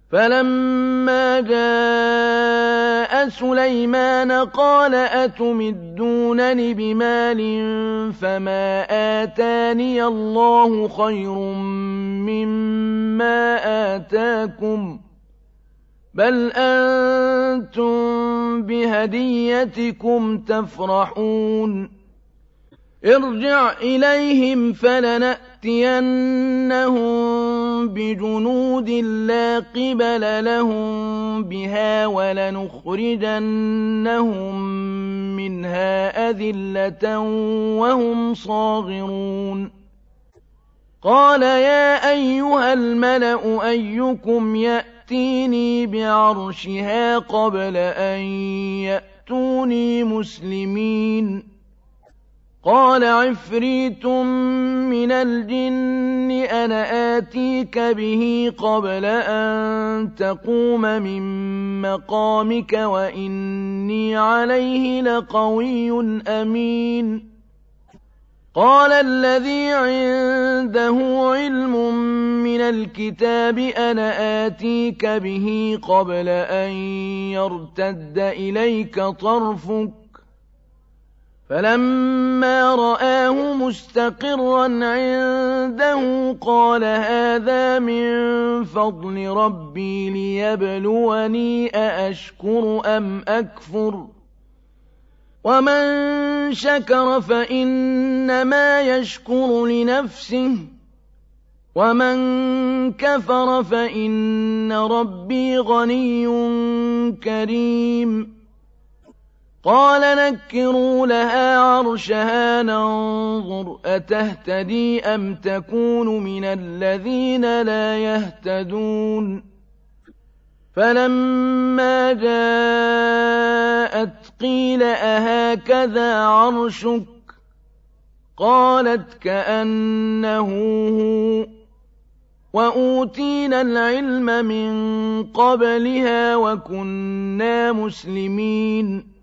فَلَمَّا جَاءَ سُلَيْمَانَ قَالَ أَتُمِدُّونَنِ بِمَالٍ فَمَا آتَانِيَ اللَّهُ خَيْرٌ مِّمَّا آتَاكُم ۖ بَلْ أَنتُم بِهَدِيَّتِكُمْ تَفْرَحُونَ ارْجِعْ إِلَيْهِمْ فَلَنَأْتِيَنَّهُم بِجُنُودٍ لَّا قِبَلَ لَهُم بِهَا وَلَنُخْرِجَنَّهُم مِّنْهَا أَذِلَّةً وَهُمْ صَاغِرُونَ قَالَ يَا أَيُّهَا الْمَلَأُ أَيُّكُمْ يَأْتِينِي بِعَرْشِهَا قَبْلَ أَن يَأْتُونِي مُسْلِمِينَ قَالَ عِفْرِيتٌ مِّنَ الْجِنِّ أَنَا آتِيكَ بِهِ قَبْلَ أَن تَقُومَ مِن مَّقَامِكَ وَإِنِّي عَلَيْهِ لَقَوِيٌّ أَمِينٌ قَالَ الَّذِي عِندَهُ عِلْمٌ مِّنَ الْكِتَابِ أَنَا آتِيكَ بِهِ قَبْلَ أَن يَرْتَدَّ إِلَيْكَ طَرْفُكَ فَلَمَّا رَآهُ مُسْتَقِرًّا عِندَهُ قَالَ هَٰذَا مِن فَضْلِ رَبِّي لِيَبْلُوَنِي أَأَشْكُرُ أَمْ أَكْفُرُ ۖ وَمَن شَكَرَ فَإِنَّمَا يَشْكُرُ لِنَفْسِهِ ۖ وَمَن كَفَرَ فَإِنَّ رَبِّي غَنِيٌّ كَرِيمٌ قَالَ نَكِّرُوا لَهَا عَرْشَهَا نَنظُرْ أَتَهْتَدِي أَمْ تَكُونُ مِنَ الَّذِينَ لَا يَهْتَدُونَ فَلَمَّا جَاءَتْ قِيلَ أَهَٰكَذَا عَرْشُكِ ۖ قَالَتْ كَأَنَّهُ هُوَ ۚ وَأُوتِينَا الْعِلْمَ مِن قَبْلِهَا وَكُنَّا مُسْلِمِينَ